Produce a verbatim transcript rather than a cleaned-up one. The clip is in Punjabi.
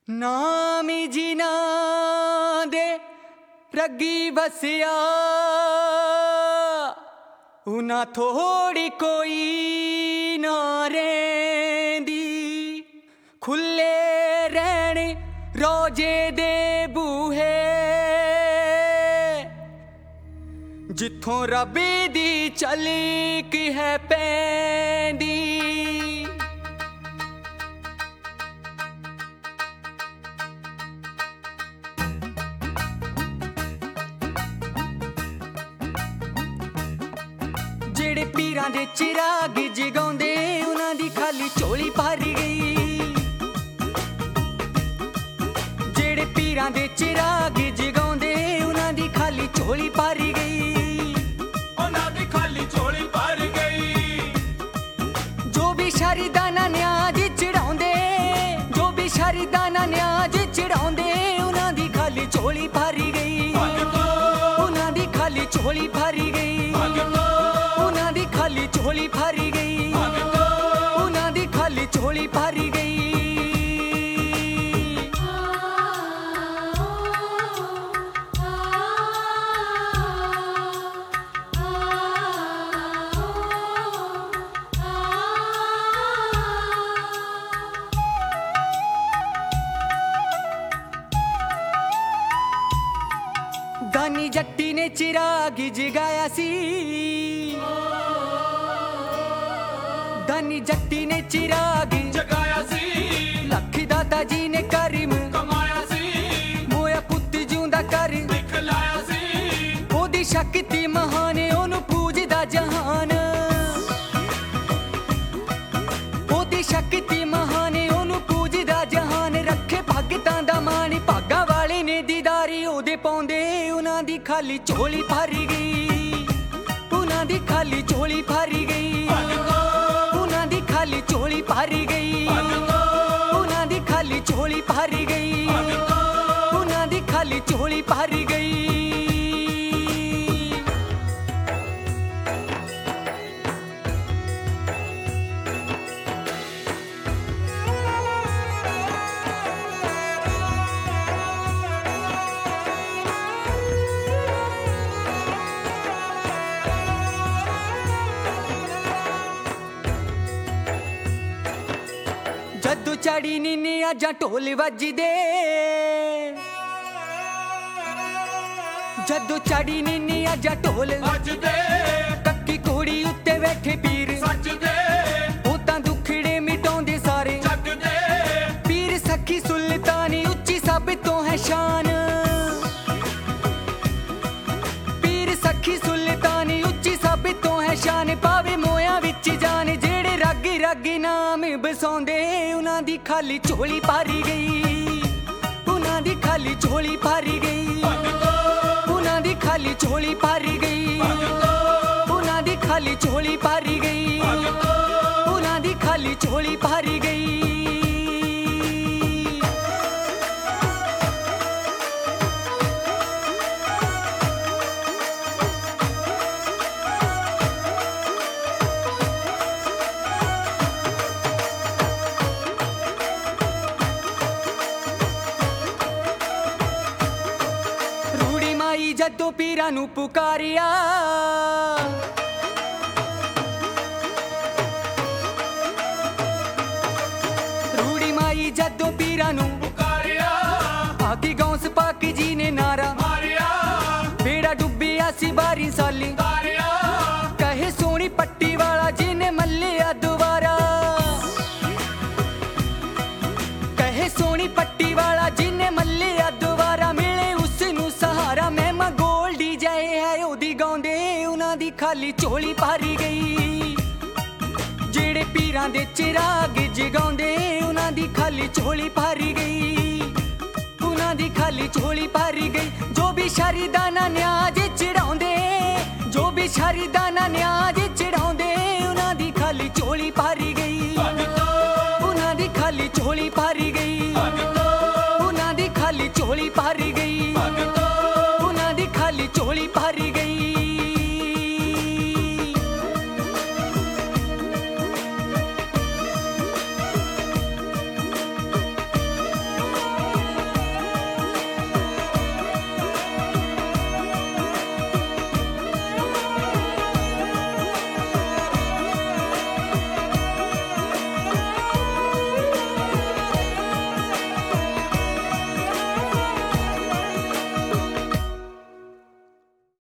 ਨਾਮ ਜਿਨ੍ਹਾਂ ਦੇ ਰੱਗੀ ਵਸਿਆ ਉਹਨਾਂ ਥੋੜੀ ਕੋਈ ਨਾ ਰਹਿੰਦੀ। ਖੁੱਲੇ ਰਹਿਣ ਰੋਜੇ ਦੇ ਬੂਹੇ ਜਿੱਥੋਂ ਰੱਬ ਦੀ ਝਲਕ ਹੈ ਪੈਂਦੀ। ਜਿਹੜੇ ਪੀਰਾਂ ਦੇ ਚਿਰਾਗ ਜਗਾਉਂਦੇ ਉਹਨਾਂ ਦੀ ਖਾਲੀ ਝੋਲੀ ਭਰ ਗਈ। ਜਿਹੜੇ ਪੀਰਾਂ ਦੇ ਚਿਰਾਗ ਜਗਾਉਂਦੇ ਉਹਨਾਂ ਦੀ ਖਾਲੀ ਝੋਲੀ ਭਰ ਗਈ। ਉਹਨਾਂ ਦੀ ਖਾਲੀ ਝੋਲੀ ਭਰ ਗਈ। ਜੋ ਵੀ ਸ਼ਰੀਦਾਨਾ ਨਿਆਜ਼ ਚੜਾਉਂਦੇ ਜੋ ਵੀ ਸ਼ਰੀਦਾਨਾ ਨਿਆਜ਼ ਚੜਾਉਂਦੇ ਉਹਨਾਂ ਦੀ ਖਾਲੀ ਝੋਲੀ ਭਰ ਗਈ। ਉਹਨਾਂ ਦੀ ਖਾਲੀ ਝੋਲੀ ਭਰ ਗਈ। ਉਹਨਾਂ ਦੀ ਖਾਲੀ ਝੋਲੀ ਭਰ ਗਈ। ਉਹਨਾਂ ਦੀ ਖਾਲੀ ਝੋਲੀ ਭਰ ਗਈ। ਦਾਨੀ ਜੱਟੀ ਨੇ ਚਿਰਾਗ ਜਗਾਇਆ ਸੀ। ਦਾਨੀ ਜੱਟੀ ਨੇ ਚਿਰਾਗ ਜਗਾਇਆ ਸੀ। ਲੱਖੀ ਦਾਤਾ ਜੀ ਨੇ ਕਰੀਮ ਕਮਾਇਆ ਸੀ। ਮੋਇਆ ਪੁੱਤ ਜਿਉਂਦਾ ਕਰ ਦਿਖਲਾਇਆ ਸੀ। ਉਹਦੀ ਸ਼ਕਤੀ ਮਹਾਨ ਉਹਨੂੰ ਪੂਜਦਾ ਜਹਾਨ। ਉਹਦੀ ਸ਼ਕਤੀ ਮਹਾਨ ਉਹਨੂੰ ਪੂਜਦਾ ਜਹਾਨ। ਰੱਖੇ ਭਗਤਾਂ ਦਾ ਮਾਣ ਭਾਗਾਂ ਵਾਲੇ ਨੇ ਦੀਦਾਰੀ ਉਹਦੇ ਪਾਉਂਦੇ ਉਹਨਾਂ ਦੀ ਖਾਲੀ ਝੋਲੀ ਭਰ ਗਈ। ਉਹਨਾਂ ਦੀ ਖਾਲੀ ਝੋਲੀ ਭਰ ਗਈ। ਉਹਨਾਂ ਦੀ ਖਾਲੀ ਝੋਲੀ ਭਰ ਗਈ। ਉਹਨਾਂ ਦੀ ਖਾਲੀ ਝੋਲੀ ਭਰ ਗਈ। ਉਹਨਾਂ ਦੀ ਖਾਲੀ ਝੋਲੀ ਭਰ ਗਈ। ਜਦੋਂ ਚੜੀ ਨੀਨੀ ਆਜਾਂ ਢੋਲ ਵੱਜਦੇ ਜਦੋਂ ਚੜੀ ਨੀਨੀ ਆਜਾਂ ਢੋਲ ਵੱਜਦੇ ਕੱਕੀ ਘੋੜੀ ਉੱਤੇ ਬੈਠੇ ਪੀਰ ਸੱਜਦੇ ਉਹ ਤਾਂ ਦੁੱਖੜੇ ਮਿਟਾਉਂਦੇ ਸਾਰੇ ਜਗਦੇ। ਪੀਰ ਸਖੀ ਸੁਲਤਾਨੀ ਉੱਚੀ ਸਭ ਤੋਂ ਹੈ ਸ਼ਾਨ। ਪੀਰ ਸਖੀ ਸੁਲਤਾਨੀ ਉੱਚੀ ਸਭ ਤੋਂ ਹੈ ਸ਼ਾਨ। ਪਾਵੇ ਮੋਇਆ ਵਿੱਚ ਜਾਨ ਜਿਹੜੇ ਰੱਗ ਰੱਗ ਨਾਮ ਬਸਾਉਂਦੇ ਉਹਨਾਂ ਦੀ ਖਾਲੀ ਝੋਲੀ ਭਰ ਗਈ। ਉਹਨਾਂ ਦੀ ਖਾਲੀ ਝੋਲੀ ਭਰ ਗਈ। ਉਹਨਾਂ ਦੀ ਖਾਲੀ ਝੋਲੀ ਭਰ ਗਈ। ਉਹਨਾਂ ਦੀ ਖਾਲੀ ਝੋਲੀ ਭਰ ਗਈ। ਉਹਨਾਂ ਦੀ ਖਾਲੀ ਝੋਲੀ ਭਰ ਗਈ। ਜਦੋਂ ਪੀਰਾਂ ਨੂੰ ਪੁਕਾਰਿਆ ਰੂੜੀ ਮਾਈ ਜਦੋਂ ਪੀਰਾਂ ਨੂੰ ਪੁਕਾਰਿਆ ਆਗੀ ਗੌਸ ਪਾਕ ਜੀ ਨੇ ਨਾਰਾ ਮਾਰਿਆ। ਬੇੜਾ ਡੁੱਬਿਆ ਸੀ ਬਾਰੀ ਸਾਲੀ ਤਾਰਿਆ ਕਹੇ ਸੋਹਣੀ ਪੱਟੀ ਵਾਲਾ ਜਿਹਨੇ ਮੱਲਿਆ ਦੁਬਾਰਾ। ਕਹੇ ਸੋਹਣੀ ਪੱਟੀ ਵਾਲਾ ਜਿਹਨੇ ਮੱਲਿਆ ਦੁਬਾਰਾ। ਮਿਲੇ ਉਸ ਨੂੰ ਸਹਾਰਾ ਮਹਿਮਾ ਗੋਲਡੀ ਜਾਏ ਹੈ ਉਹਦੀ ਗਾਉਂਦੇ ਉਹਨਾਂ ਦੀ ਖਾਲੀ ਝੋਲੀ ਭਰ ਗਈ। ਜਿਹੜੇ ਪੀਰਾਂ ਦੇ ਚਿਰਾਗ ਜਗਾਉਂਦੇ ਉਹਨਾਂ ਦੀ ਖਾਲੀ ਝੋਲੀ ਭਰ ਗਈ। ਉਹਨਾਂ ਦੀ ਖਾਲੀ ਝੋਲੀ ਭਰ ਗਈ। ਜੋ ਵੀ ਸ਼ਰੀਦਾਨਾ ਨਿਆਜ਼ ਚੜਾਉਂਦੇ ਜੋ ਵੀ ਸ਼ਰੀਦਾਨਾ ਨਿਆਜ਼ ਚੜਾਉਂਦੇ ਉਹਨਾਂ ਦੀ ਖਾਲੀ ਝੋਲੀ ਭਰ ਗਈ। ਉਹਨਾਂ ਦੀ ਖਾਲੀ ਝੋਲੀ ਭਰ ਗਈ। ਉਹਨਾਂ ਦੀ ਖਾਲੀ ਝੋਲੀ ਭਰ